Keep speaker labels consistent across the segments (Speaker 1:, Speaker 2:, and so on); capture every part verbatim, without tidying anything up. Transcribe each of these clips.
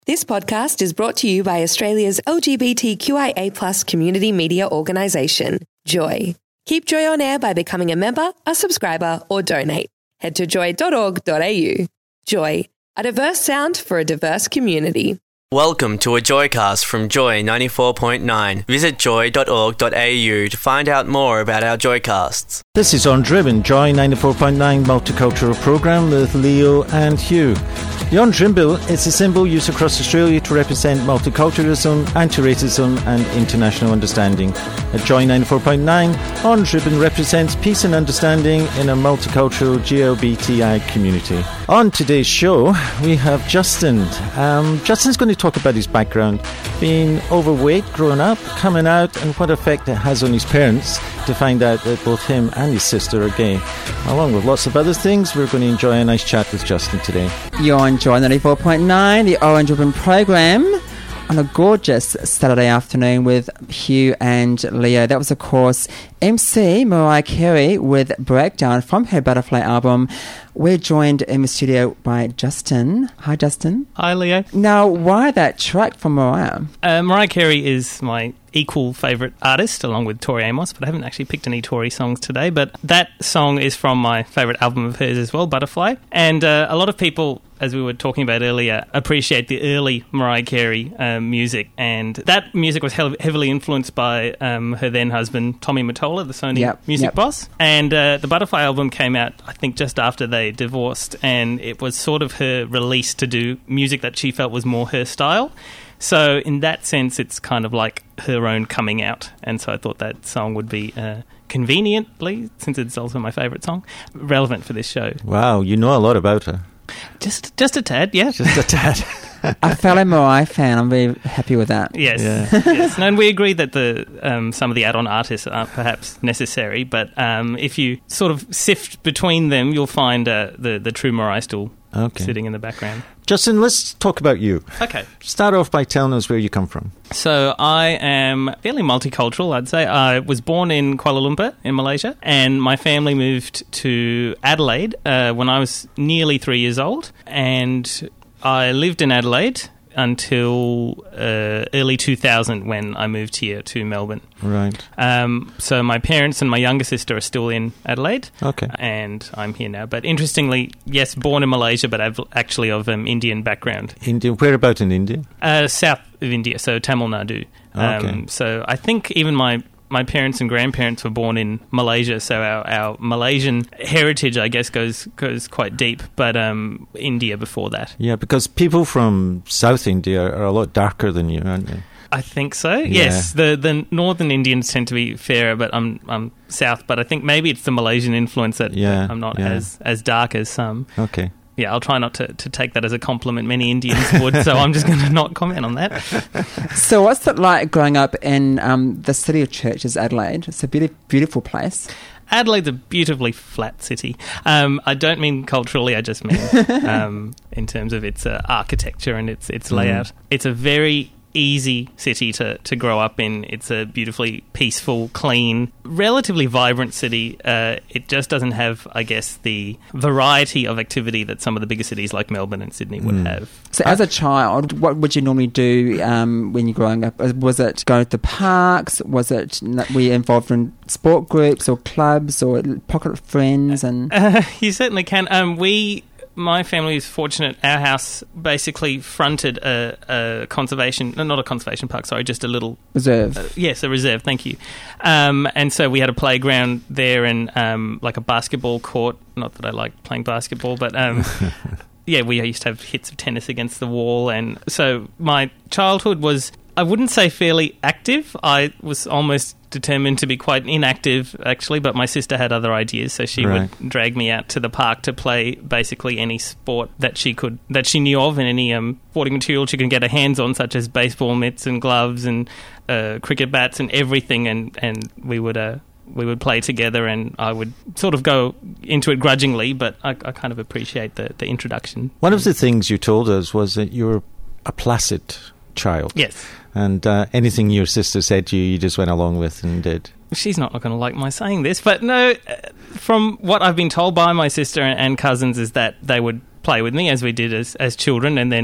Speaker 1: This podcast is brought to you by Australia's L G B T Q I A plus community media organisation, Joy. Keep Joy on air by becoming a member, a subscriber, or donate. Head to joy dot org dot a u. Joy, a diverse sound for a diverse community.
Speaker 2: Welcome to a Joycast from Joy ninety-four point nine. Visit joy dot org dot a u to find out more about our Joycasts.
Speaker 3: This is On Driven, Joy ninety-four point nine multicultural program with Leo and Hugh. The On Driven bill is a symbol used across Australia to represent multiculturalism, anti-racism and international understanding. At Joy ninety-four point nine, On Driven represents peace and understanding in a multicultural G L B T I community. On today's show, we have Justin. Um, Justin's going to talk about his background, being overweight growing up, coming out, and what effect it has on his parents to find out that both him and his sister are gay. Along with lots of other things, we're going to enjoy a nice chat with Justin today.
Speaker 4: You're on Joy ninety-four point nine, the Orange Ribbon program, on a gorgeous Saturday afternoon with Hugh and Leo. That was, of course, M C Mariah Carey with Breakdown from her Butterfly album. We're joined in the studio by Justin. Hi, Justin.
Speaker 5: Hi, Leo.
Speaker 4: Now, why that track from Mariah?
Speaker 5: Uh, Mariah Carey is my equal favourite artist, along with Tori Amos, but I haven't actually picked any Tori songs today. But that song is from my favourite album of hers as well, Butterfly. And uh, a lot of people, as we were talking about earlier, appreciate the early Mariah Carey um, music. And that music was he- heavily influenced by um, her then-husband, Tommy Mottola, the Sony
Speaker 4: yep,
Speaker 5: music
Speaker 4: yep.
Speaker 5: boss. And uh, the Butterfly album came out, I think, just after they divorced. And it was sort of her release to do music that she felt was more her style. So in that sense, it's kind of like her own coming out. And so I thought that song would be uh, conveniently, since it's also my favourite song, relevant for this show.
Speaker 3: Wow, you know a lot about her.
Speaker 5: Just just a tad, yeah.
Speaker 3: Just a tad.
Speaker 4: A fellow Mariah fan, I'm very happy with that.
Speaker 5: Yes,
Speaker 3: Yeah.
Speaker 5: yes. And we agree that the um, some of the add-on artists aren't perhaps necessary, but um, if you sort of sift between them, you'll find uh, the, the true Mariah still
Speaker 3: Okay.
Speaker 5: sitting in the background.
Speaker 3: Justin, let's talk about you.
Speaker 5: Okay.
Speaker 3: Start off by telling us where you come from.
Speaker 5: So I am fairly multicultural, I'd say. I was born in Kuala Lumpur in Malaysia, and my family moved to Adelaide uh, when I was nearly three years old, and I lived in Adelaide until uh, early two thousand when I moved here to Melbourne.
Speaker 3: Right.
Speaker 5: Um, so my parents and my younger sister are still in Adelaide.
Speaker 3: Okay.
Speaker 5: And I'm here now. But interestingly, yes, born in Malaysia, but I've actually of um, Indian background.
Speaker 3: India. Whereabout in India?
Speaker 5: Uh, south of India, so Tamil Nadu. Um,
Speaker 3: Okay.
Speaker 5: So I think even my... My parents and grandparents were born in Malaysia, so our, our Malaysian heritage, I guess, goes goes quite deep, but um, India before that.
Speaker 3: Yeah, because people from South India are a lot darker than you, aren't they?
Speaker 5: I think so,
Speaker 3: Yeah.
Speaker 5: yes. The the northern Indians tend to be fairer, but I'm, I'm south, but I think maybe it's the Malaysian influence that
Speaker 3: Yeah,
Speaker 5: I'm not
Speaker 3: yeah.
Speaker 5: as, as dark as some.
Speaker 3: Okay.
Speaker 5: Yeah, I'll try not to, to take that as a compliment. Many Indians would, so I'm just going to not comment on that.
Speaker 4: So what's it like growing up in um, the city of churches, Adelaide? It's a beautiful, beautiful place.
Speaker 5: Adelaide's a beautifully flat city. Um, I don't mean culturally, I just mean um, in terms of its uh, architecture and its its layout. Mm. It's a very easy city to, to grow up in. It's a beautifully peaceful, clean, relatively vibrant city. Uh, it just doesn't have, I guess, the variety of activity that some of the bigger cities like Melbourne and Sydney would mm. have.
Speaker 4: So as a child, what would you normally do um, when you're growing up? Was it go to the parks? Was it, were you involved in sport groups or clubs or pocket friends? And
Speaker 5: uh, you certainly can. Um, we... My family is fortunate. Our house basically fronted a, a conservation, no, not a conservation park, sorry, just a little...
Speaker 4: Reserve.
Speaker 5: Uh, yes, a reserve, thank you. Um, and so we had a playground there and um, like a basketball court. Not that I like playing basketball, but... Um, yeah, we used to have hits of tennis against the wall. And so my childhood was, I wouldn't say fairly active. I was almost determined to be quite inactive, actually, but my sister had other ideas, so she
Speaker 3: Right.
Speaker 5: would drag me out to the park to play basically any sport that she could, that she knew of, and any um, sporting material she could get her hands on, such as baseball mitts and gloves and uh, cricket bats and everything, and, and we would... Uh, we would play together, and I would sort of go into it grudgingly, but I, I kind of appreciate the, the introduction.
Speaker 3: One of the things you told us was that you were a placid child.
Speaker 5: Yes.
Speaker 3: And uh, anything your sister said to you, you just went along with and did.
Speaker 5: She's not going to like my saying this, but no, from what I've been told by my sister and, and cousins is that they would play with me as we did as, as children, and then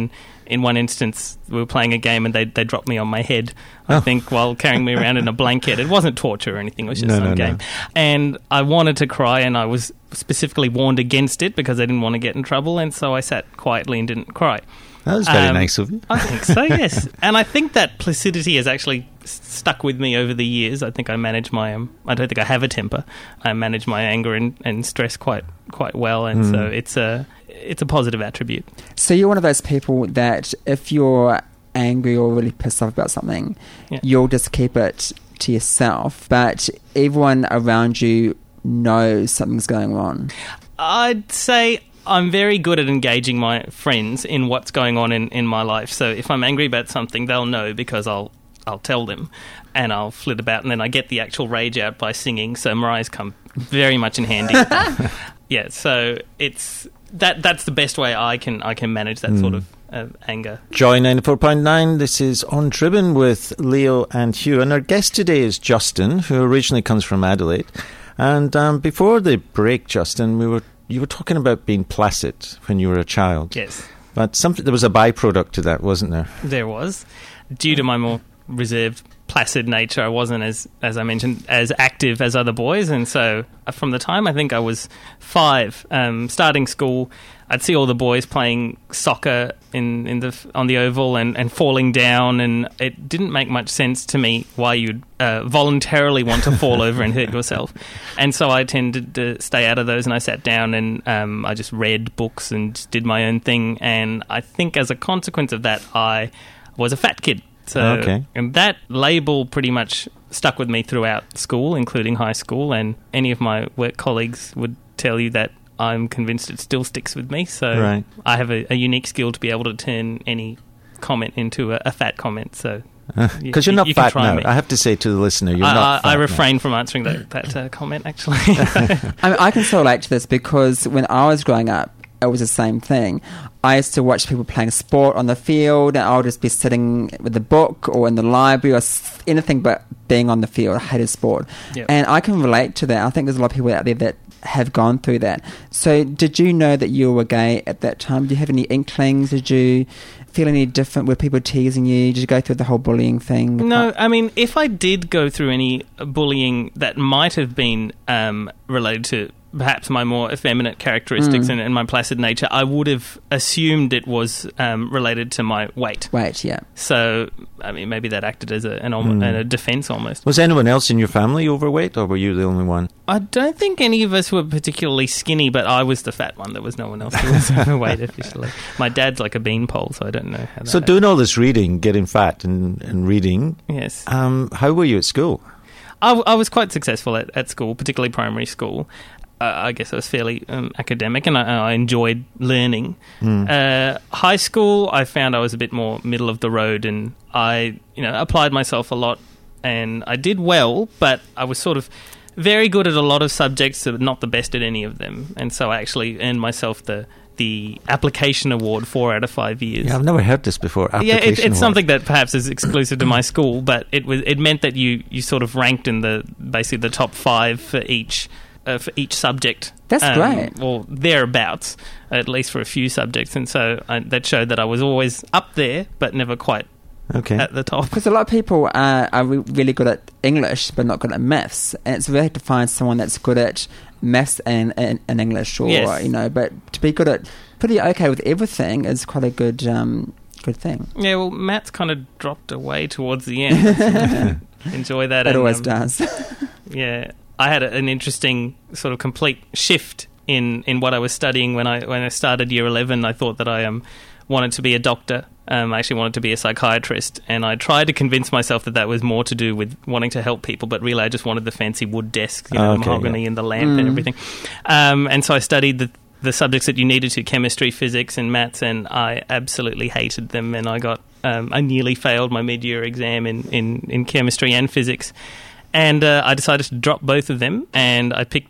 Speaker 5: in one instance, we were playing a game and they they dropped me on my head, I oh. think, while carrying me around in a blanket. It wasn't torture or anything, it was just
Speaker 3: no,
Speaker 5: some
Speaker 3: no,
Speaker 5: game.
Speaker 3: No.
Speaker 5: And I wanted to cry, and I was specifically warned against it because I didn't want to get in trouble, and so I sat quietly and didn't cry.
Speaker 3: That was very
Speaker 5: um,
Speaker 3: nice of you.
Speaker 5: I think so, yes. And I think that placidity has actually s- stuck with me over the years. I think I manage my... Um, I don't think I have a temper. I manage my anger and, and stress quite quite well, and mm. so it's a it's a positive attribute.
Speaker 4: So you're one of those people that if you're angry or really pissed off about something, yeah. you'll just keep it to yourself, but everyone around you knows something's going on.
Speaker 5: I'd say I'm very good at engaging my friends in what's going on in, in my life. So if I'm angry about something, they'll know because I'll I'll tell them, and I'll flit about, and then I get the actual rage out by singing. So Mariah's come very much in handy. Yeah, so it's that that's the best way I can I can manage that mm. sort of uh, anger.
Speaker 3: Joy ninety-four point nine, this is On Dribbin with Leo and Hugh, and our guest today is Justin, who originally comes from Adelaide. And um, before the break, Justin, we were you were talking about being placid when you were a child.
Speaker 5: Yes.
Speaker 3: But something there was a byproduct to that, wasn't there?
Speaker 5: There was. Due to my more reserved, placid nature, I wasn't, as as I mentioned, as active as other boys, and so from the time I think I was five, um, starting school, I'd see all the boys playing soccer in, in the on the oval and, and falling down, and it didn't make much sense to me why you'd uh, voluntarily want to fall over and hurt yourself. And so I tended to stay out of those, and I sat down and um, I just read books and did my own thing. And I think as a consequence of that, I was a fat kid. So,
Speaker 3: okay.
Speaker 5: And that label pretty much stuck with me throughout school, including high school, and any of my work colleagues would tell you that I'm convinced it still sticks with me. So
Speaker 3: right.
Speaker 5: I have a, a unique skill to be able to turn any comment into a, a fat comment. So
Speaker 3: because
Speaker 5: you,
Speaker 3: you're not
Speaker 5: you
Speaker 3: fat now.
Speaker 5: Me.
Speaker 3: I have to say to the listener, you're
Speaker 5: I,
Speaker 3: not
Speaker 5: I,
Speaker 3: fat
Speaker 5: I refrain
Speaker 3: now.
Speaker 5: from answering that, that uh, comment, actually.
Speaker 4: I mean, I can still relate to this because when I was growing up, it was the same thing. I used to watch people playing sport on the field, and I'll just be sitting with a book or in the library or anything but being on the field. I hated sport.
Speaker 5: Yep. And
Speaker 4: I can relate to that. I think there's a lot of people out there that have gone through that. So did you know that you were gay at that time? Did you have any inklings? Did you feel any different? Were people teasing you? Did you go through the whole bullying thing?
Speaker 5: No, I mean, if I did go through any bullying that might have been um, related to perhaps my more effeminate characteristics mm. and, and my placid nature, I would have assumed it was um, related to my weight.
Speaker 4: Weight, yeah.
Speaker 5: So, I mean, maybe that acted as a, an mm. a defence almost.
Speaker 3: Was anyone else in your family overweight, or were you the only one?
Speaker 5: I don't think any of us were particularly skinny, but I was the fat one. There was no one else who was overweight officially. My dad's like a beanpole, so I don't know how that
Speaker 3: So
Speaker 5: happened.
Speaker 3: Doing all this reading, getting fat and, and reading,
Speaker 5: yes.
Speaker 3: Um, how were you at school?
Speaker 5: I, I was quite successful at, at school, particularly primary school. Uh, I guess I was fairly um, academic, and I, I enjoyed learning. Mm. Uh, high school, I found I was a bit more middle of the road, and I, you know, applied myself a lot, and I did well, but I was sort of very good at a lot of subjects, but not the best at any of them. And so I actually earned myself the the application award four out of five years.
Speaker 3: Yeah, I've never heard this before.
Speaker 5: Yeah, it, it's
Speaker 3: award.
Speaker 5: something that perhaps is exclusive to my school, but it was it meant that you, you sort of ranked in the basically the top five for each. Uh, for each subject.
Speaker 4: That's
Speaker 5: um,
Speaker 4: great.
Speaker 5: Or thereabouts, at least for a few subjects. And so I, that showed that I was always up there, but never quite
Speaker 3: okay.
Speaker 5: at the top.
Speaker 4: Because a lot of people are, are re- really good at English, but not good at maths. And it's rare to find someone that's good at maths and, and, and English, or,
Speaker 5: yes.
Speaker 4: you know, but to be good at, pretty okay with everything is quite a good um, good thing.
Speaker 5: Yeah, well, maths kind of dropped away towards the end. Enjoy that.
Speaker 4: It
Speaker 5: and,
Speaker 4: always
Speaker 5: um,
Speaker 4: does.
Speaker 5: Yeah. I had a, an interesting sort of complete shift in, in what I was studying when I when I started year eleven. I thought that I um, wanted to be a doctor. Um, I actually wanted to be a psychiatrist, and I tried to convince myself that that was more to do with wanting to help people, but really I just wanted the fancy wood desk, you know,
Speaker 3: okay,
Speaker 5: mahogany
Speaker 3: yeah.
Speaker 5: and the lamp
Speaker 4: mm.
Speaker 5: and everything. Um, and so I studied the the subjects that you needed to, chemistry, physics and maths, and I absolutely hated them, and I got um, I nearly failed my mid-year exam in, in, in chemistry and physics. And uh, I decided to drop both of them, and I picked up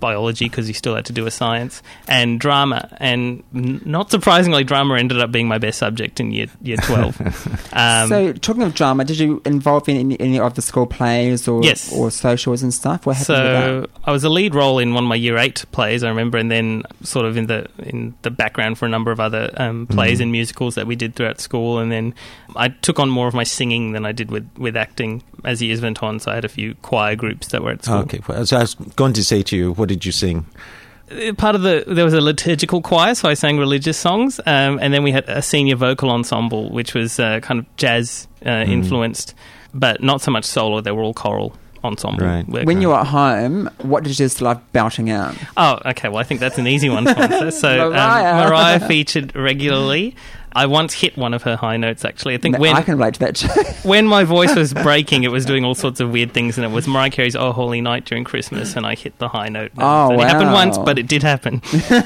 Speaker 5: biology because you still had to do a science, and drama. And n- not surprisingly, drama ended up being my best subject in year year twelve. um,
Speaker 4: so, talking of drama, did you involve in any, any of the school plays or
Speaker 5: yes.
Speaker 4: or socials and stuff? What happened
Speaker 5: so
Speaker 4: with that?
Speaker 5: I was a lead role in one of my year eight plays, I remember, and then sort of in the in the background for a number of other um, plays mm. and musicals that we did throughout school. And then I took on more of my singing than I did with, with acting as years went on. So I had a few choir groups that were at school.
Speaker 3: Okay, so I was going to say to you, what did you sing?
Speaker 5: Part of the there was a liturgical choir, so I sang religious songs, um, and then we had a senior vocal ensemble, which was uh, kind of jazz uh, mm. influenced, but not so much solo. They were all choral ensemble.
Speaker 3: Right.
Speaker 5: Work.
Speaker 4: When you were at home, what did you just love belting out?
Speaker 5: Oh, okay. Well, I think that's an easy one to answer. So
Speaker 4: Mariah.
Speaker 5: Um, Mariah featured regularly. I once hit one of her high notes, actually. I think
Speaker 4: no,
Speaker 5: when
Speaker 4: I can relate to that too.
Speaker 5: when my voice was breaking, it was doing all sorts of weird things, and it was Mariah Carey's "Oh Holy Night" during Christmas, and I hit the high note.
Speaker 4: Oh,
Speaker 5: it
Speaker 4: wow.
Speaker 5: happened once, but it did happen.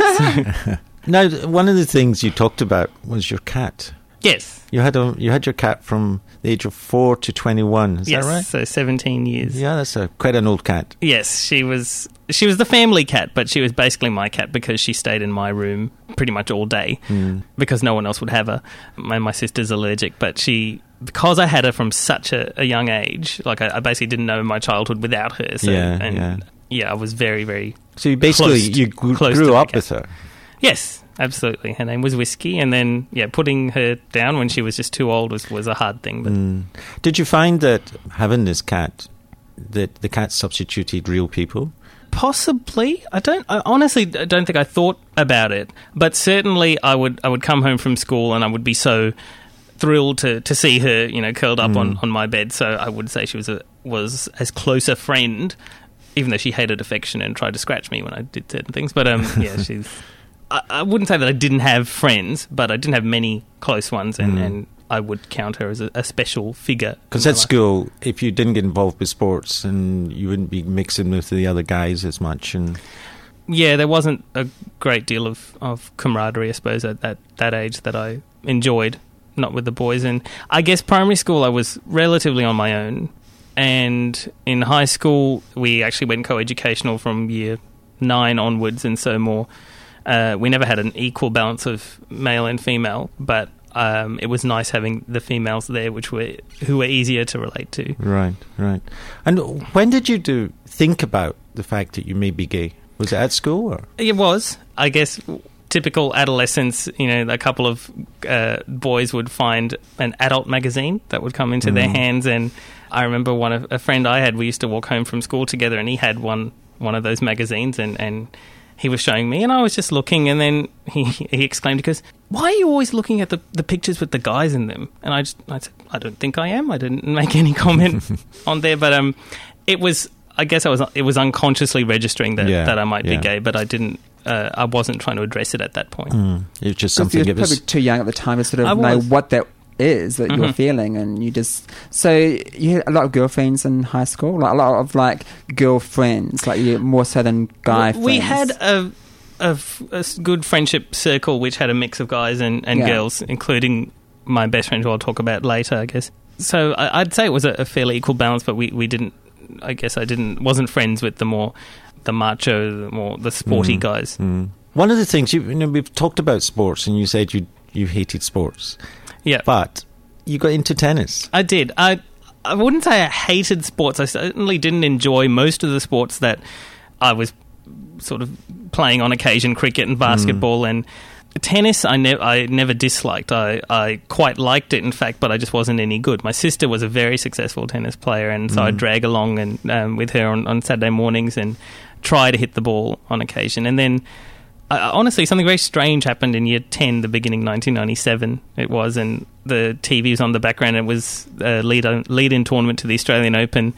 Speaker 5: So.
Speaker 3: Now, one of the things you talked about was your cat.
Speaker 5: Yes.
Speaker 3: You had a you had your cat from the age of four to twenty-one. Is
Speaker 5: yes,
Speaker 3: that right?
Speaker 5: So seventeen years.
Speaker 3: Yeah, that's a, quite an old cat.
Speaker 5: Yes, she was. She was the family cat, but she was basically my cat because she stayed in my room pretty much all day mm. because no one else would have her. My, my sister's allergic, but she because I had her from such a, a young age. Like I, I basically didn't know my childhood without her. So,
Speaker 3: yeah,
Speaker 5: and
Speaker 3: yeah.
Speaker 5: Yeah, I was very, very.
Speaker 3: So you basically
Speaker 5: close,
Speaker 3: you grew,
Speaker 5: close
Speaker 3: grew
Speaker 5: to
Speaker 3: up
Speaker 5: cat.
Speaker 3: with her.
Speaker 5: Yes. Absolutely. Her name was Whiskey, and then, yeah, putting her down when she was just too old was, was a hard thing. But
Speaker 3: mm. Did you find that having this cat, that the cat substituted real people?
Speaker 5: Possibly. I don't. I honestly don't think I thought about it, but certainly I would. I would come home from school and I would be so thrilled to, to see her, you know, curled up mm. on, on my bed. So I would say she was a was as close a friend, even though she hated affection and tried to scratch me when I did certain things. But um, yeah, she's. I, I wouldn't say that I didn't have friends, but I didn't have many close ones, and, mm. and I would count her as a, a special figure.
Speaker 3: Because at school, if you didn't get involved with sports, and you wouldn't be mixing with the other guys as much, and
Speaker 5: yeah, there wasn't a great deal of, of camaraderie, I suppose, at that, that age that I enjoyed, not with the boys. And I guess primary school, I was relatively on my own, and in high school, we actually went co-educational from year nine onwards, and so more. Uh, we never had an equal balance of male and female, but um, it was nice having the females there, which were who were easier to relate to.
Speaker 3: Right, right. And when did you do think about the fact that you may be gay? Was it at school? Or?
Speaker 5: It was, I guess, typical adolescence. You know, a couple of uh, boys would find an adult magazine that would come into mm. their hands, and I remember one of a friend I had. We used to walk home from school together, and he had one one of those magazines, and. and he was showing me, and I was just looking, and then he, he exclaimed, he goes, "Why are you always looking at the, the pictures with the guys in them?" And I just I said, "I don't think I am." I didn't make any comment on there, but um, it was, I guess I was, it was unconsciously registering that, yeah, that I might yeah. be gay, but I didn't, uh, I wasn't trying to address it at that point.
Speaker 3: Mm. It was just something.
Speaker 4: You were
Speaker 3: probably
Speaker 4: was, too young at the time to sort of
Speaker 5: I
Speaker 4: know
Speaker 5: was.
Speaker 4: what that is that
Speaker 5: mm-hmm.
Speaker 4: you're feeling, and you just so you had a lot of girlfriends in high school, like a lot of like girlfriends, like you more so than guy
Speaker 5: well, we
Speaker 4: friends.
Speaker 5: had a, a, a good friendship circle which had a mix of guys and, and
Speaker 4: yeah.
Speaker 5: girls, including my best friend, who I'll talk about later, I guess. So I, I'd say it was a, a fairly equal balance, but we, we didn't, I guess I didn't wasn't friends with the more the macho, the more the sporty
Speaker 3: mm.
Speaker 5: guys.
Speaker 3: Mm. One of the things you, you know, we've talked about sports, and you said you you hated sports.
Speaker 5: Yeah,
Speaker 3: but you got into tennis.
Speaker 5: I did. I I wouldn't say I hated sports. I certainly didn't enjoy most of the sports that I was sort of playing on occasion, cricket and basketball mm. and tennis. I never I never disliked. I I quite liked it, in fact, but I just wasn't any good. My sister was a very successful tennis player, and so mm. I'd drag along and um, with her on, on Saturday mornings and try to hit the ball on occasion, and then. Uh, honestly, something very strange happened in year ten, the beginning nineteen ninety-seven it was, and the T V was on the background. It was a lead, lead-in tournament to the Australian Open,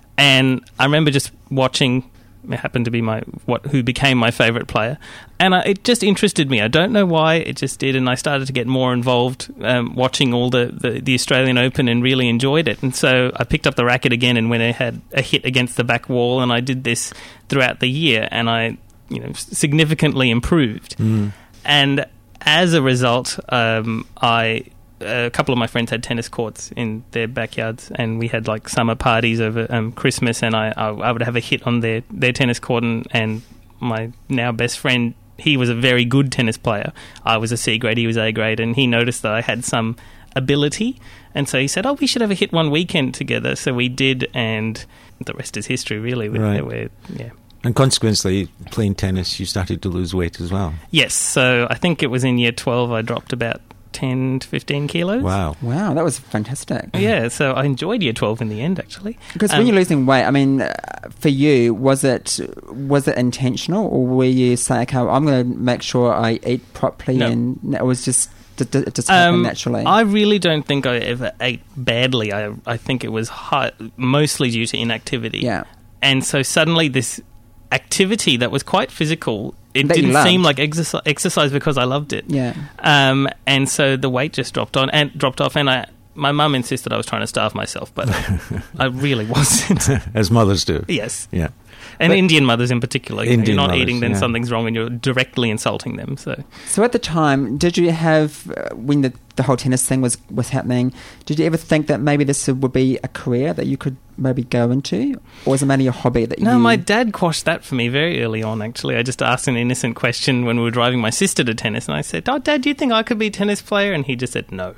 Speaker 5: and I remember just watching. It happened to be my what who became my favourite player, and I, it just interested me. I don't know why, it just did, and I started to get more involved um, watching all the, the, the Australian Open and really enjoyed it. And so I picked up the racket again and went and had a hit against the back wall, and I did this throughout the year, and I you know, significantly improved. Mm. And as a result, um, I a couple of my friends had tennis courts in their backyards, and we had like summer parties over um, Christmas, and I, I I would have a hit on their, their tennis court, and, and my now best friend, he was a very good tennis player. I was a C grade, he was A grade, and he noticed that I had some ability, and so he said, oh, we should have a hit one weekend together. So we did, and the rest is history, really. With,
Speaker 3: Right.
Speaker 5: we're, yeah.
Speaker 3: And consequently, playing tennis, you started to lose weight as well.
Speaker 5: Yes, so I think it was in year twelve I dropped about ten to fifteen kilos.
Speaker 3: Wow.
Speaker 4: Wow, that was fantastic.
Speaker 5: Yeah, so I enjoyed year twelve in the end, actually.
Speaker 4: Because
Speaker 5: Um,
Speaker 4: when you're losing weight, I mean, uh, for you, was it was it intentional, or were you saying, okay, I'm going to make sure I eat properly,
Speaker 5: No.
Speaker 4: and it was just it it just happened
Speaker 5: Um,
Speaker 4: naturally?
Speaker 5: I really don't think I ever ate badly. I I think it was high, mostly due to inactivity.
Speaker 4: Yeah.
Speaker 5: And so suddenly this activity that was quite physical, it
Speaker 4: That you
Speaker 5: didn't
Speaker 4: loved.
Speaker 5: seem like exercise, exercise because I loved it.
Speaker 4: Yeah.
Speaker 5: Um, and so the weight just dropped on and dropped off, and I my mum insisted I was trying to starve myself, but I really wasn't.
Speaker 3: As mothers do.
Speaker 5: Yes.
Speaker 3: Yeah.
Speaker 5: And
Speaker 3: But-
Speaker 5: Indian mothers in particular. You know,
Speaker 3: Indian
Speaker 5: you're not
Speaker 3: mothers,
Speaker 5: eating, then
Speaker 3: yeah.
Speaker 5: something's wrong, and you're directly insulting them. So
Speaker 4: So at the time, did you have, uh, when the, the whole tennis thing was, was happening, did you ever think that maybe this would be a career that you could maybe go into? Or was it mainly a hobby that
Speaker 5: no,
Speaker 4: you...
Speaker 5: my dad quashed that for me very early on, actually. I just asked an innocent question when we were driving my sister to tennis, and I said, oh, Dad, do you think I could be a tennis player? And he just said no.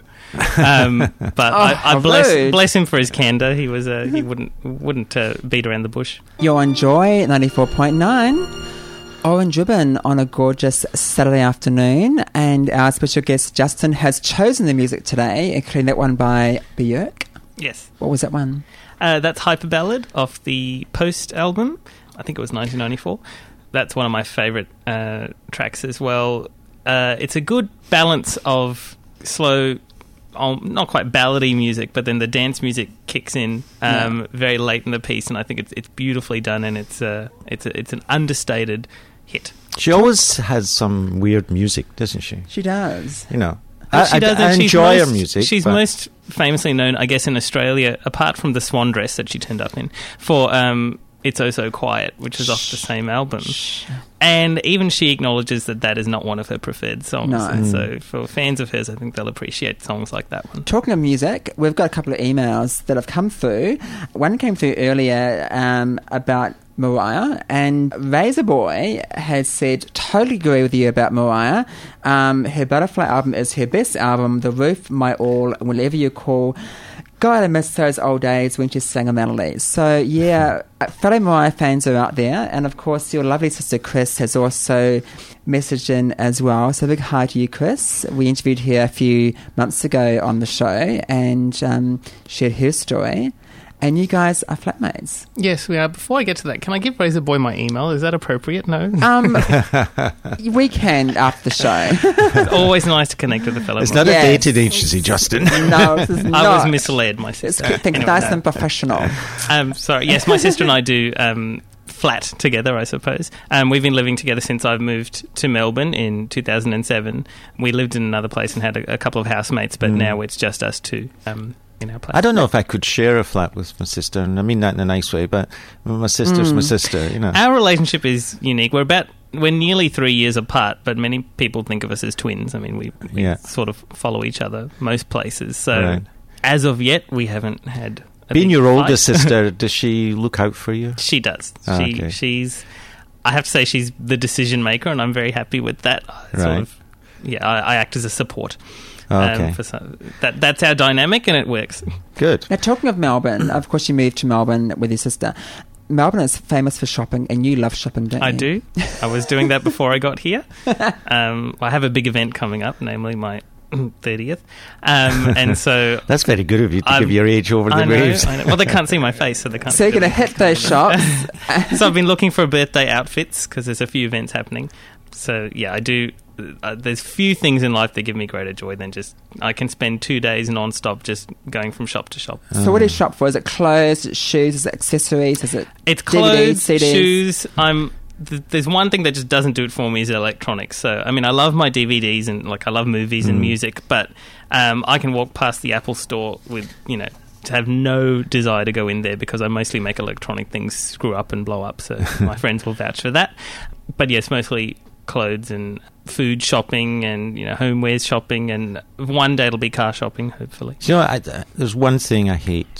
Speaker 5: Um, but
Speaker 4: Oh,
Speaker 5: I, I
Speaker 4: how
Speaker 5: bless,
Speaker 4: rude.
Speaker 5: bless him for his candour. He was uh, he wouldn't wouldn't uh, beat around the bush.
Speaker 4: You're on Joy ninety-four point nine. Orange Ribbon on a gorgeous Saturday afternoon, and our special guest Justin has chosen the music today, including that one by Björk.
Speaker 5: Yes.
Speaker 4: What was that one?
Speaker 5: Uh, that's Hyper Ballad off the Post album. I think it was nineteen ninety-four. That's one of my favourite uh, tracks as well. Uh, it's a good balance of slow, um, not quite ballady music, but then the dance music kicks in um,
Speaker 4: Yeah.
Speaker 5: very late in the piece, and I think it's it's beautifully done, and it's uh, it's a, it's an understated hit.
Speaker 3: She always has some weird music, doesn't she?
Speaker 4: She does.
Speaker 3: You know.
Speaker 5: And
Speaker 3: I,
Speaker 5: she
Speaker 3: I-
Speaker 5: does,
Speaker 3: I
Speaker 5: and she's
Speaker 3: enjoy
Speaker 5: most,
Speaker 3: her music.
Speaker 5: She's
Speaker 3: but-
Speaker 5: most famously known, I guess, in Australia, apart from the swan dress that she turned up in, for um, It's Oh So Quiet, which is off the same album. And even she acknowledges that that is not one of her preferred songs.
Speaker 4: No.
Speaker 5: And so for fans of hers, I think they'll appreciate songs like that one.
Speaker 4: Talking of music, we've got a couple of emails that have come through. One came through earlier um, about Mariah, and Razor Boy has said, totally agree with you about Mariah. Um, her Butterfly album is her best album, The Roof, My All, and Whatever You Call. God, I miss those old days when she sang a melody. So, yeah, fellow Mariah fans are out there. And, of course, your lovely sister Chris has also messaged in as well. So, big hi to you, Chris. We interviewed her a few months ago on the show and um, shared her story. And you guys are flatmates.
Speaker 5: Yes, we are. Before I get to that, can I give Razor Boy my email? Is that appropriate? No?
Speaker 4: Um, we can after the show.
Speaker 5: It's always nice to connect with a fellow
Speaker 3: It's
Speaker 5: Mariah.
Speaker 3: not a
Speaker 4: Yes.
Speaker 3: dating agency, Justin.
Speaker 4: No, this is not.
Speaker 5: I was misled, my
Speaker 4: Let's
Speaker 5: sister.
Speaker 4: keep things
Speaker 5: Anyway,
Speaker 4: nice
Speaker 5: no.
Speaker 4: and professional.
Speaker 5: Um, sorry, yes, my sister and I do um, flat together, I suppose. Um, we've been living together since I've moved to Melbourne in two thousand seven. We lived in another place and had a, a couple of housemates, but
Speaker 3: Mm.
Speaker 5: now it's just us two um, in our place.
Speaker 3: I don't know if I could share a flat with my sister, and I mean that in a nice way, but my sister's
Speaker 4: Mm.
Speaker 3: my sister, you know.
Speaker 5: Our relationship is unique. We're about we're nearly three years apart, but many people think of us as twins. I mean, we, we
Speaker 3: Yeah.
Speaker 5: sort of follow each other most places. So
Speaker 3: Right.
Speaker 5: as of yet, we haven't had a
Speaker 3: Being
Speaker 5: big
Speaker 3: your
Speaker 5: fight.
Speaker 3: older sister, does she look out for you?
Speaker 5: She does.
Speaker 3: Ah,
Speaker 5: she
Speaker 3: okay.
Speaker 5: she's. I have to say she's the decision maker, and I'm very happy with that. I Sort
Speaker 3: Right.
Speaker 5: of, yeah, I, I act as a support.
Speaker 3: Oh, okay.
Speaker 5: Um, for some, that that's our dynamic, and it works.
Speaker 3: Good.
Speaker 4: Now, talking of Melbourne, of course, you moved to Melbourne with your sister. Melbourne is famous for shopping, and you love shopping, don't you?
Speaker 5: I do. I was doing that before I got here. Um, I have a big event coming up, namely my thirtieth, um, and so
Speaker 3: That's very good of you to
Speaker 5: I'm-
Speaker 3: give your age over the
Speaker 5: I know,
Speaker 3: waves.
Speaker 5: I know. Well, they can't see my face, so they can't.
Speaker 4: So you're
Speaker 5: see
Speaker 4: going to
Speaker 5: it.
Speaker 4: hit those shops.
Speaker 5: So I've been looking for birthday outfits because there's a few events happening. So yeah, I do. Uh, there's few things in life that give me greater joy than just I can spend two days non-stop just going from shop to shop.
Speaker 4: So what do you shop for? Is it clothes, is it shoes, is it accessories, is it
Speaker 5: It's
Speaker 4: D V Ds,
Speaker 5: clothes,
Speaker 4: C Ds?
Speaker 5: shoes. I'm. Th- there's one thing that just doesn't do it for me is electronics. So I mean, I love my D V Ds and like I love movies and
Speaker 3: Mm.
Speaker 5: music, but um, I can walk past the Apple store with you know to have no desire to go in there because I mostly make electronic things screw up and blow up. So my friends will vouch for that. But yes, mostly clothes and food shopping and you know homewares shopping, and one day it'll be car shopping, hopefully.
Speaker 3: Do you know, I, uh, there's one thing I hate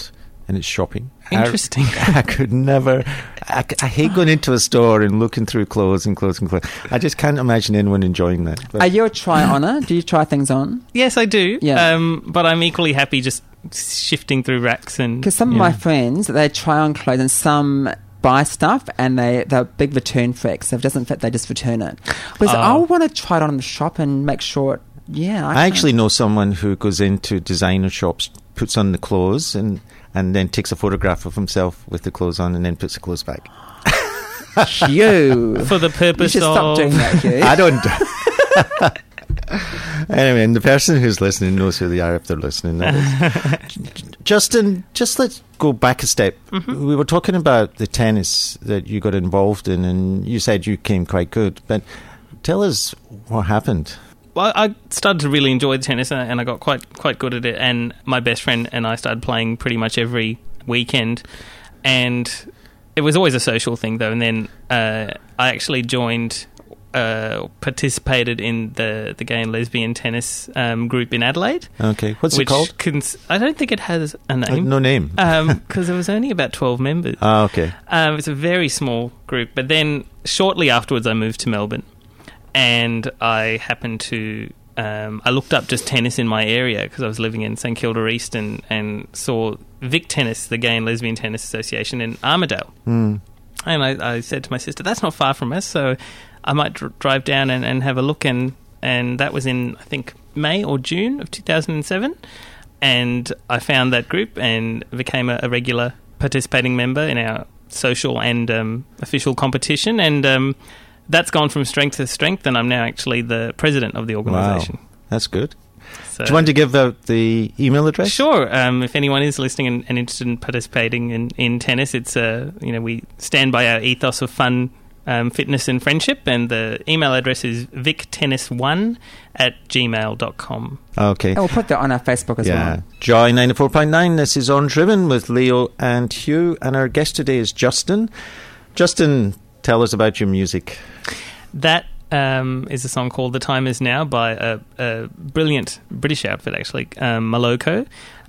Speaker 3: and it's shopping.
Speaker 5: Interesting.
Speaker 3: I, I could never. I, I hate going into a store and looking through clothes and clothes and clothes. I just can't imagine anyone enjoying that. But
Speaker 4: Are you a try-oner? Do you try things on?
Speaker 5: Yes, I do.
Speaker 4: Yeah.
Speaker 5: Um, but I'm equally happy just shifting through racks and.
Speaker 4: Because some of
Speaker 3: Yeah.
Speaker 4: my friends, they try on clothes and some buy stuff and they, they're big return freaks. So if it doesn't fit, they just return it. Because
Speaker 5: Oh.
Speaker 4: I want to try it on in the shop and make sure it, yeah.
Speaker 3: I
Speaker 4: can't-
Speaker 3: actually know someone who goes into designer shops, puts on the clothes, and and then takes a photograph of himself with the clothes on, and then puts the clothes back.
Speaker 4: Hugh.
Speaker 5: For the
Speaker 4: You
Speaker 5: purpose
Speaker 4: should
Speaker 5: of.
Speaker 4: stop doing that, Hugh.
Speaker 3: I don't. Anyway, and the person who's listening knows who they are if they're listening. That is. Justin, just let's go back a step.
Speaker 5: Mm-hmm.
Speaker 3: We were talking about the tennis that you got involved in, and you said you came quite good. But tell us what happened.
Speaker 5: Well, I started to really enjoy tennis, and I- and I got quite quite good at it. And my best friend and I started playing pretty much every weekend. And it was always a social thing, though. And then uh, I actually joined, uh, participated in the, the gay and lesbian tennis um, group in Adelaide.
Speaker 3: Okay, what's
Speaker 5: which
Speaker 3: it called?
Speaker 5: Cons- I don't think it has a
Speaker 3: Uh,
Speaker 5: name.
Speaker 3: no name.
Speaker 5: Because there was only about twelve members.
Speaker 3: Ah, okay.
Speaker 5: Um, it's a very small group. But then shortly afterwards, I moved to Melbourne, and I happened to. Um, I looked up just tennis in my area because I was living in St Kilda East, and, and saw Vic Tennis, the Gay and Lesbian Tennis Association in Armidale.
Speaker 3: Mm.
Speaker 5: And I, I said to my sister, "That's not far from us, so I might dr- drive down and, and have a look." And and that was in, I think, May or June of two thousand seven. And I found that group and became a, a regular participating member in our social and um, official competition. And um, that's gone from strength to strength, and I'm now actually the president of the organisation.
Speaker 3: Wow, that's good.
Speaker 5: So,
Speaker 3: Do you want to give out the email address?
Speaker 5: Sure. Um, if anyone is listening and, and interested in participating in, in tennis, it's uh, you know we stand by our ethos of fun, um, fitness, and friendship. And the email address is vic tennis one at gmail dot com.
Speaker 3: Okay.
Speaker 4: And we'll put that on our Facebook as
Speaker 3: Yeah.
Speaker 4: well.
Speaker 3: Joy ninety-four point nine. This is On Driven with Leo and Hugh, and our guest today is Justin. Justin, tell us about your music.
Speaker 5: That um, is a song called "The Time Is Now" by a, a brilliant British outfit, actually, um, Moloko,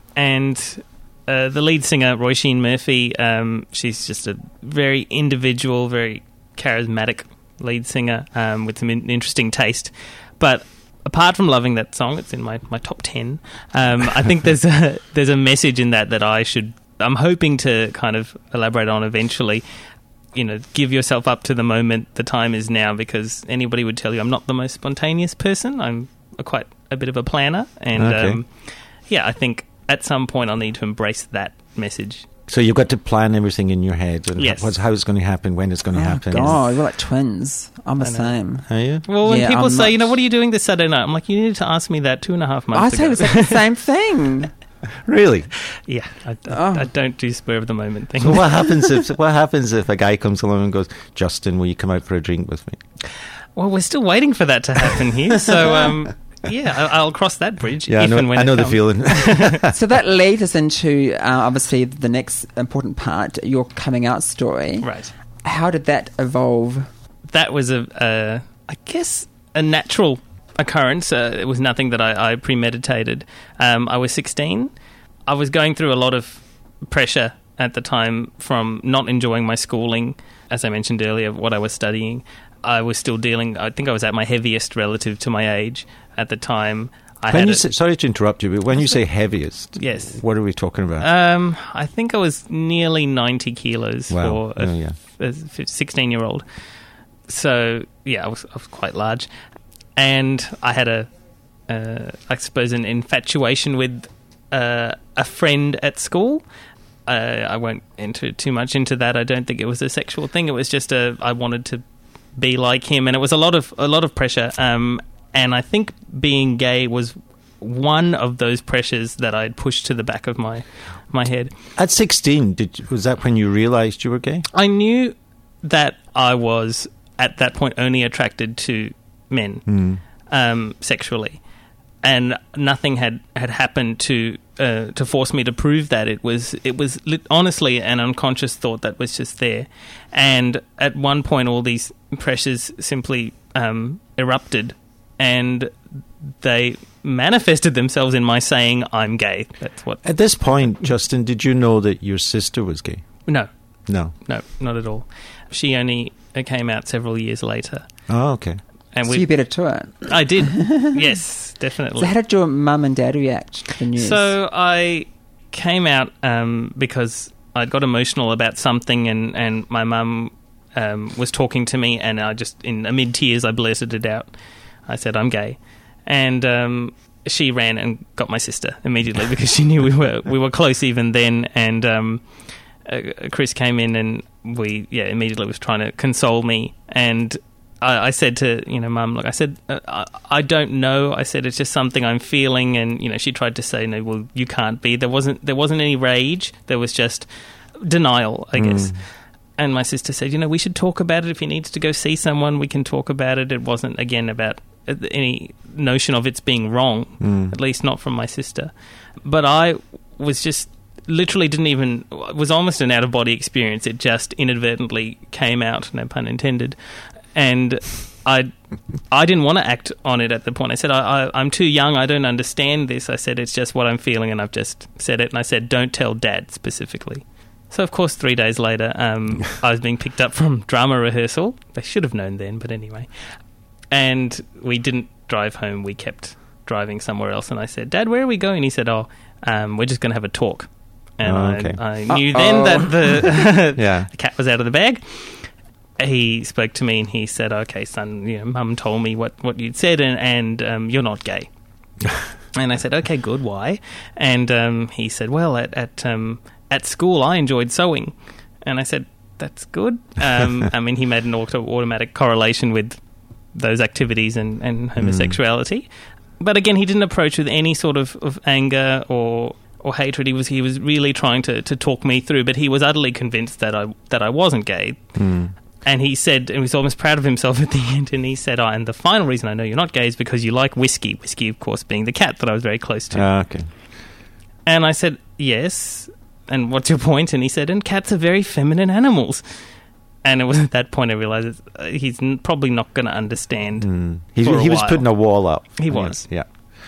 Speaker 5: and uh, the lead singer Roisin Murphy. Um, she's just a very individual, very charismatic lead singer um, with some in- interesting taste. But apart from loving that song, it's in my, my top ten. Um, I think there's a there's a message in that that I should. I'm hoping to kind of elaborate on eventually. You know, give yourself up to the moment. The time is now, because anybody would tell you I'm not the most spontaneous person. I'm a quite a bit of a planner, and
Speaker 3: Okay.
Speaker 5: um, yeah, I think at some point I'll need to embrace that message.
Speaker 3: So you've got to plan everything in your head, and
Speaker 5: Yes.
Speaker 3: what's, how it's going to happen, when it's going to
Speaker 4: Oh,
Speaker 3: happen.
Speaker 4: God, we're like twins. I'm the
Speaker 5: I know.
Speaker 4: same.
Speaker 3: Are you?
Speaker 5: Well, when
Speaker 4: Yeah,
Speaker 5: people
Speaker 4: I'm
Speaker 5: say,
Speaker 4: not-
Speaker 5: you know, what are you doing this Saturday night? I'm like, you needed to ask me that two and a half
Speaker 4: I
Speaker 5: months
Speaker 4: tell you,
Speaker 5: ago.
Speaker 4: it's like the same thing.
Speaker 3: Really?
Speaker 5: Yeah, I, I,
Speaker 4: Oh.
Speaker 5: I don't do spur of the moment things.
Speaker 3: So what happens if what happens if a guy comes along and goes, Justin, will you come out for a drink with me?
Speaker 5: Well, we're still waiting for that to happen here, so um, yeah, I- I'll cross that bridge.
Speaker 3: Yeah,
Speaker 5: if
Speaker 3: I know,
Speaker 5: and when
Speaker 3: I
Speaker 5: it
Speaker 3: know the
Speaker 5: comes.
Speaker 3: feeling.
Speaker 4: So that leads us into, uh, obviously, the next important part, your coming out story.
Speaker 5: Right.
Speaker 4: How did that evolve?
Speaker 5: That was a, a I guess, a natural occurrence. Uh, it was nothing that I, I premeditated. Um, I was sixteen. I was going through a lot of pressure at the time from not enjoying my schooling. As I mentioned earlier, what I was studying, I was still dealing. I think I was at my heaviest relative to my age at the time. I
Speaker 3: When
Speaker 5: had
Speaker 3: you
Speaker 5: a-
Speaker 3: say, sorry to interrupt you, but when you say heaviest,
Speaker 5: Yes.
Speaker 3: what are we talking about?
Speaker 5: Um, I think I was nearly ninety kilos
Speaker 3: Wow.
Speaker 5: for a,
Speaker 3: Oh, yeah.
Speaker 5: a sixteen-year-old. So yeah, I was, I was quite large, and I had a, uh, I suppose, an infatuation with uh, a friend at school. Uh, I won't enter too much into that. I don't think it was a sexual thing. It was just a I wanted to be like him, and it was a lot of a lot of pressure. Um, and I think being gay was one of those pressures that I'd pushed to the back of my my head.
Speaker 3: At sixteen, did was that when you realised you were gay?
Speaker 5: I knew that I was at that point only attracted to men
Speaker 3: Mm.
Speaker 5: um, sexually, and nothing had, had happened to uh, to force me to prove that. It was it was lit- honestly an unconscious thought that was just there, and at one point all these pressures simply um, erupted, and they manifested themselves in my saying I'm gay. That's what.
Speaker 3: At this point, Justin, did you know that your sister was gay?
Speaker 5: No,
Speaker 3: No.
Speaker 5: no, not at all. She only uh, came out several years later.
Speaker 3: Oh, okay.
Speaker 5: And
Speaker 4: So
Speaker 5: we,
Speaker 4: you beat it to it.
Speaker 5: I did. Yes, definitely.
Speaker 4: So how did your mum and dad react to the news?
Speaker 5: So I came out um, because I got emotional about something, and, and my mum um, was talking to me, and I just, in amid tears, I blurted it out. I said, I'm gay. And um, she ran and got my sister immediately because she knew we were we were close even then. And um, uh, Chris came in, and we, yeah, immediately was trying to console me. And I, I said to, you know, Mum, look, I said, uh, I, I don't know. I said, it's just something I'm feeling. And, you know, she tried to say, no, well, you can't be. There wasn't, there wasn't any rage. There was just denial, I guess.
Speaker 3: Mm.
Speaker 5: And my sister said, you know, we should talk about it. If he needs to go see someone, we can talk about it. It wasn't, again, about any notion of it's being wrong,
Speaker 3: Mm.
Speaker 5: at least not from my sister. But I was just literally didn't even, it was almost an out-of-body experience. It just inadvertently came out, no pun intended. And I I didn't want to act on it at the point. I said, I, I, I'm too young, I don't understand this. I said, it's just what I'm feeling, and I've just said it. And I said, don't tell Dad specifically. So, of course, three days later, um, I was being picked up from drama rehearsal. They should have known then, but anyway. And we didn't drive home. We kept driving somewhere else. And I said, Dad, where are we going? He said, oh, um, we're just going to have a talk. And
Speaker 3: Oh, okay.
Speaker 5: I, I knew
Speaker 4: Uh-oh.
Speaker 5: then that the,
Speaker 3: Yeah.
Speaker 5: the cat was out of the bag. He spoke to me and he said, okay, son, you know, Mum told me what, what you'd said, and, and um, you're not gay. And I said, okay, good, why? And um, he said, well, at at, um, at school I enjoyed sewing. And I said, that's good. Um, I mean, he made an auto- automatic correlation with those activities and, and homosexuality. Mm. But again, he didn't approach with any sort of, of anger or or hatred. He was he was really trying to, to talk me through, but he was utterly convinced that I that I wasn't gay.
Speaker 3: Mm.
Speaker 5: And he said, and he was almost proud of himself at the end, and he said, oh, and the final reason I know you're not gay is because you like whiskey. Whiskey, of course, being the cat that I was very close to.
Speaker 3: Ah, okay.
Speaker 5: And I said, yes. And what's your point? And he said, and cats are very feminine animals. And it was at that point I realised uh, he's n- probably not going to understand.
Speaker 3: Mm. He,
Speaker 5: for a
Speaker 3: he was
Speaker 5: while.
Speaker 3: putting a wall up.
Speaker 5: He
Speaker 3: Yeah.
Speaker 5: was.
Speaker 3: Yeah.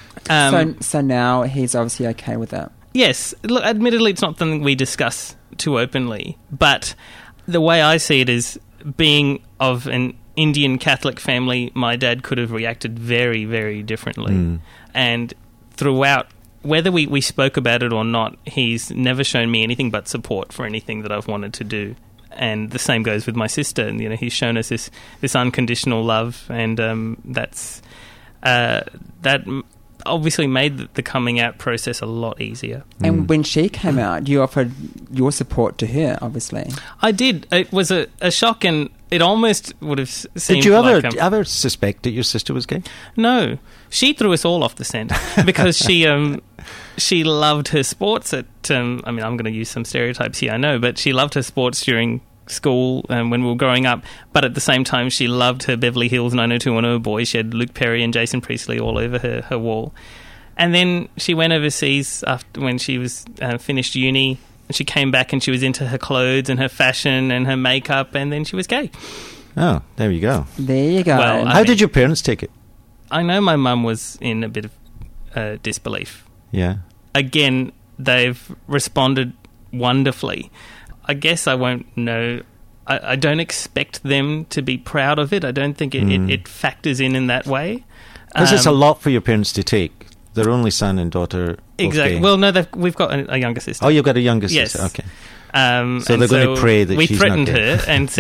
Speaker 5: Um,
Speaker 4: so, so now he's obviously okay with that.
Speaker 5: Yes. Look, admittedly, it's not something we discuss too openly. But the way I see it is, being of an Indian Catholic family, my dad could have reacted very, very differently.
Speaker 3: Mm.
Speaker 5: And throughout, whether we, we spoke about it or not, he's never shown me anything but support for anything that I've wanted to do. And the same goes with my sister. And, you know, he's shown us this, this unconditional love, and um, that's uh, that obviously made the, the coming out process a lot easier.
Speaker 4: And
Speaker 3: Mm.
Speaker 4: when she came out, you offered your support to her, obviously.
Speaker 5: I did. It was a, a shock, and it almost would have s- seemed
Speaker 3: Did you ever
Speaker 5: like... Um,
Speaker 3: ever suspect that your sister was gay?
Speaker 5: no. She threw us all off the scent because she um, she loved her sports at... Um, I mean, I'm going to use some stereotypes here, I know, but she loved her sports during school um, when we were growing up, but at the same time she loved her Beverly Hills nine oh two one oh boys. She had Luke Perry and Jason Priestley all over her, her wall. And then she went overseas after when she was uh, finished uni, and she came back and she was into her clothes and her fashion and her makeup, and then she was gay.
Speaker 3: Oh, there you go.
Speaker 4: There you go.
Speaker 5: Well, I
Speaker 3: How
Speaker 5: mean-
Speaker 3: did your parents take it?
Speaker 5: I know my mum was in a bit of uh, disbelief.
Speaker 3: Yeah.
Speaker 5: Again, they've responded wonderfully. I guess I won't know. I, I don't expect them to be proud of it. I don't think it,
Speaker 3: Mm.
Speaker 5: it, it factors in in that way.
Speaker 3: Because it's a
Speaker 5: Um,
Speaker 3: lot for your parents to take. Their only son and daughter. both
Speaker 5: Exactly.
Speaker 3: gay.
Speaker 5: Well, no, they've, we've got a, a younger sister.
Speaker 3: Oh, you've got a younger
Speaker 5: Yes.
Speaker 3: sister. Okay.
Speaker 5: Um,
Speaker 3: So
Speaker 5: and
Speaker 3: they're gonna pray that
Speaker 5: we
Speaker 3: she's not
Speaker 5: threatened
Speaker 3: gay.
Speaker 5: her and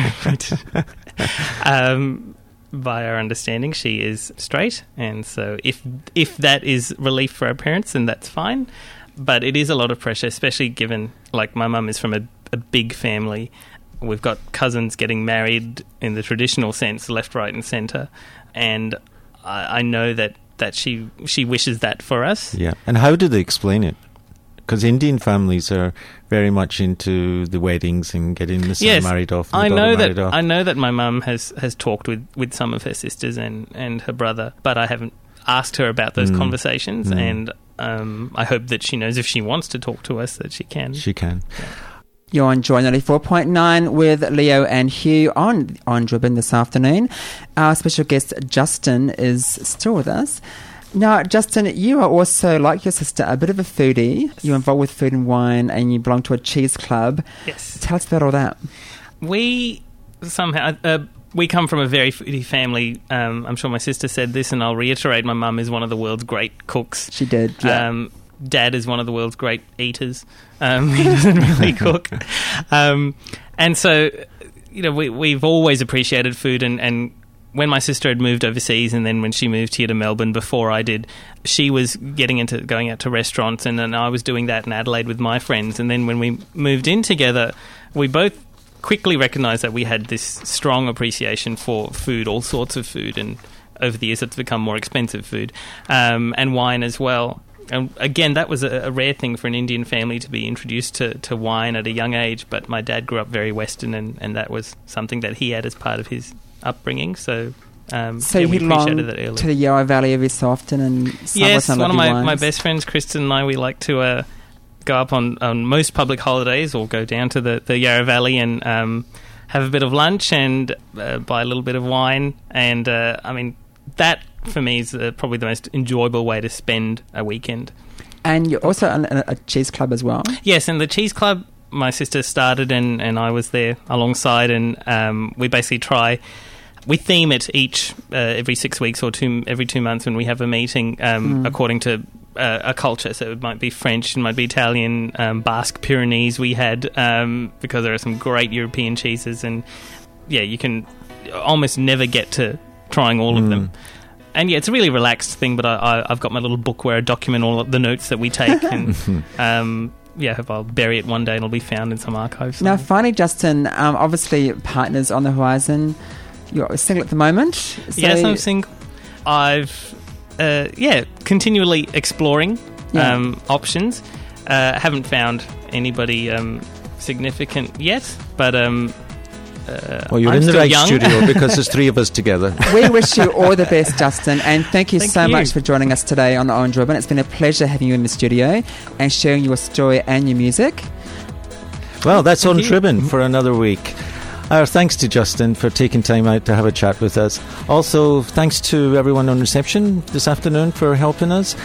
Speaker 5: said, um, by our understanding, she is straight, and so if if that is relief for our parents, then that's fine. But it is a lot of pressure, especially given, like, my mum is from a, a big family. We've got cousins getting married in the traditional sense, left, right, and centre, and I, I know that, that she she wishes that for us.
Speaker 3: Yeah. And how do they explain it? Because Indian families are very much into the weddings and getting the son
Speaker 5: Yes,
Speaker 3: married off and
Speaker 5: I
Speaker 3: the daughter
Speaker 5: know
Speaker 3: married
Speaker 5: that
Speaker 3: off.
Speaker 5: I know that my mum has, has talked with, with some of her sisters and, and her brother, but I haven't asked her about those
Speaker 3: Mm.
Speaker 5: conversations,
Speaker 3: Mm.
Speaker 5: and um, I hope that she knows if she wants to talk to us that she can.
Speaker 3: She can.
Speaker 4: You're on Joy ninety-four point nine with Leo and Hugh on on Driven this afternoon. Our special guest Justin is still with us. Now, Justin, you are also, like your sister, a bit of a foodie. You're involved with food and wine, and you belong to a cheese club.
Speaker 5: Yes.
Speaker 4: Tell us about all that.
Speaker 5: We somehow... Uh, we come from a very foodie family. Um, I'm sure my sister said this, and I'll reiterate, my mum is one of the world's great cooks.
Speaker 4: She did, yeah.
Speaker 5: Um, Dad is one of the world's great eaters. Um, he doesn't really cook. Um, and so, you know, we, we've always appreciated food, and, and when my sister had moved overseas, and then when she moved here to Melbourne before I did, she was getting into going out to restaurants, and then I was doing that in Adelaide with my friends. And then when we moved in together, we both quickly recognised that we had this strong appreciation for food, all sorts of food, and over the years it's become more expensive food, um, and wine as well. And again, that was a, a rare thing for an Indian family to be introduced to, to wine at a young age, but my dad grew up very Western, and, and that was something that he had as part of his upbringing. So, um,
Speaker 4: so
Speaker 5: yeah,
Speaker 4: you
Speaker 5: we appreciated
Speaker 4: belong
Speaker 5: that early.
Speaker 4: to the Yarra Valley every so often, and
Speaker 5: yes, one of my,
Speaker 4: wines.
Speaker 5: my best friends, Kristen and I, we like to uh, go up on, on most public holidays or go down to the, the Yarra Valley and um, have a bit of lunch and uh, buy a little bit of wine. And uh, I mean, that for me is uh, probably the most enjoyable way to spend a weekend.
Speaker 4: And you're also in a, a cheese club as well.
Speaker 5: Yes, and the cheese club my sister started, and, and I was there alongside, and um, we basically try... We theme it each uh, every six weeks or two every two months when we have a meeting um, mm. according to uh, a culture. So it might be French, it might be Italian, um, Basque Pyrenees we had um, because there are some great European cheeses, and yeah, you can almost never get to trying all mm. of them. And yeah, it's a really relaxed thing, but I, I, I've got my little book where I document all of the notes that we take, and um, yeah, hope I'll bury it one day and it'll be found in some archive somewhere.
Speaker 4: Now, finally, Justin, um, obviously partners on the horizon. You're single at the moment. So
Speaker 5: yes, I'm single. I've, uh, yeah, continually exploring
Speaker 4: yeah.
Speaker 5: um, options. Uh, haven't found anybody um, significant yet, but... Um, uh,
Speaker 3: well, you're
Speaker 5: I'm
Speaker 3: in the right
Speaker 5: young.
Speaker 3: studio because there's three of us together.
Speaker 4: We wish you all the best, Justin, and thank you
Speaker 5: thank
Speaker 4: so
Speaker 5: you.
Speaker 4: much for joining us today on On Driven. It's been a pleasure having you in the studio and sharing your story and your music.
Speaker 3: Well, that's
Speaker 5: thank
Speaker 3: On
Speaker 5: you.
Speaker 3: Driven for another week. Our thanks to Justin for taking time out to have a chat with us. Also, thanks to everyone on reception this afternoon for helping us.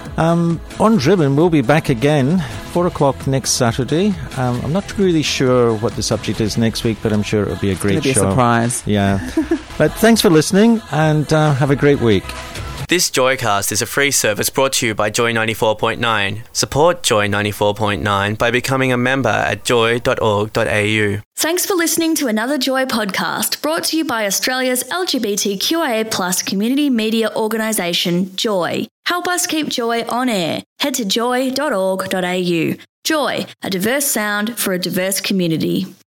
Speaker 3: Um, On Driven, we'll be back again, four o'clock next Saturday. Um, I'm not really sure what the subject is next week, but I'm sure it'll be a great
Speaker 4: It'll be
Speaker 3: show.
Speaker 4: a surprise.
Speaker 3: Yeah. But thanks for listening, and uh, have a great week.
Speaker 2: This Joycast is a free service brought to you by Joy ninety-four point nine. Support Joy ninety-four point nine by becoming a member at joy dot org dot a u.
Speaker 6: Thanks for listening to another Joy podcast brought to you by Australia's L G B T Q I A plus community media organisation, Joy. Help us keep Joy on air. Head to joy dot org dot a u. Joy, a diverse sound for a diverse community.